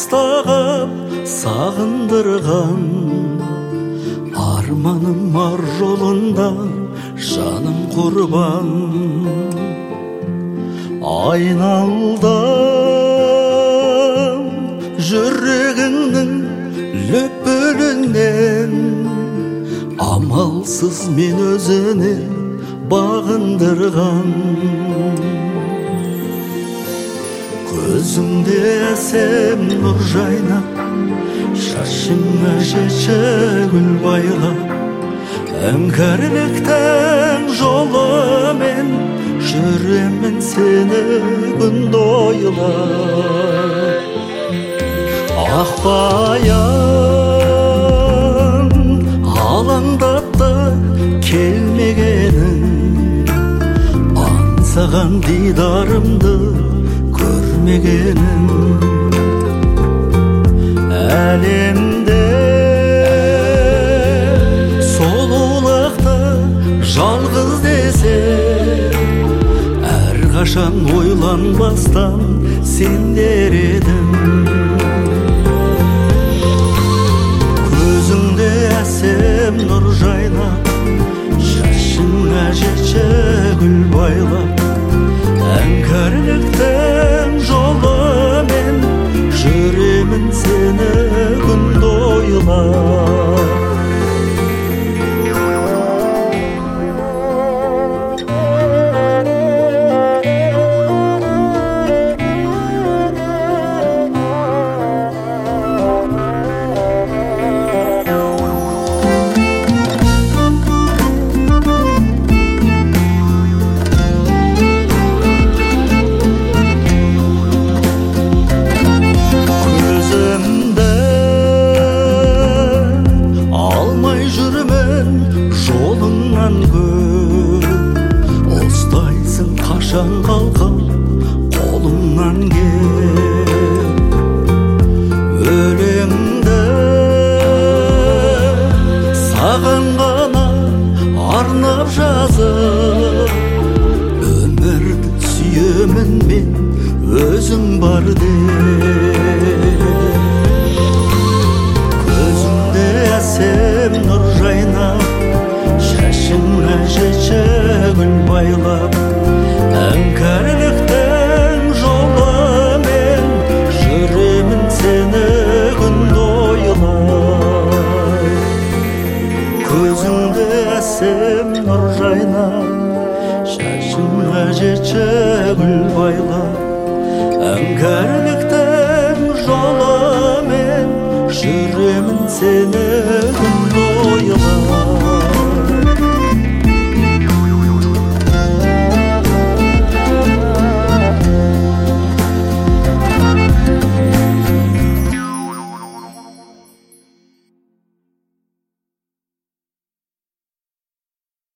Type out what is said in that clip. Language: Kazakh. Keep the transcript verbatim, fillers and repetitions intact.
алыстағып сағындырған арманым ар жолында жаным құрбан. Айналдым жүрегіңнің лүпілінен, амалсыз мен өзіне бағындырған. Көзімде әсем нұр жайнап, шашыңа жече гүл байлап, іңкәрліктің жолымен жүремін сені күнде ойлап. Ақбаян алаңдатты келмегенің, аңсаған дидарымды көрмегенің. Әлемде сұлулықты жалғыз десе, әрқашан ойланбастан сендер едің. Көзіңде әсем нұр жайнап, шашыңа жече гүл байлап, іңкәрліктің жолымен жүремін сені күнде ойлап. Ұстайсың қашан қалқам қолыңнан кеп, өлеңді саған ғана арнап жазып, өмірді сүйемін мен өзің бар деп. Көзіңде әсем нұр жайнап, шашыңа жече гүл байлап, іңкәрліктің жолымен жүремін сені күнде ойлап. Көзіңде әсем нұр жайнап, шашыңа жече гүл байлап, іңкәрліктің жолымен жүремін сені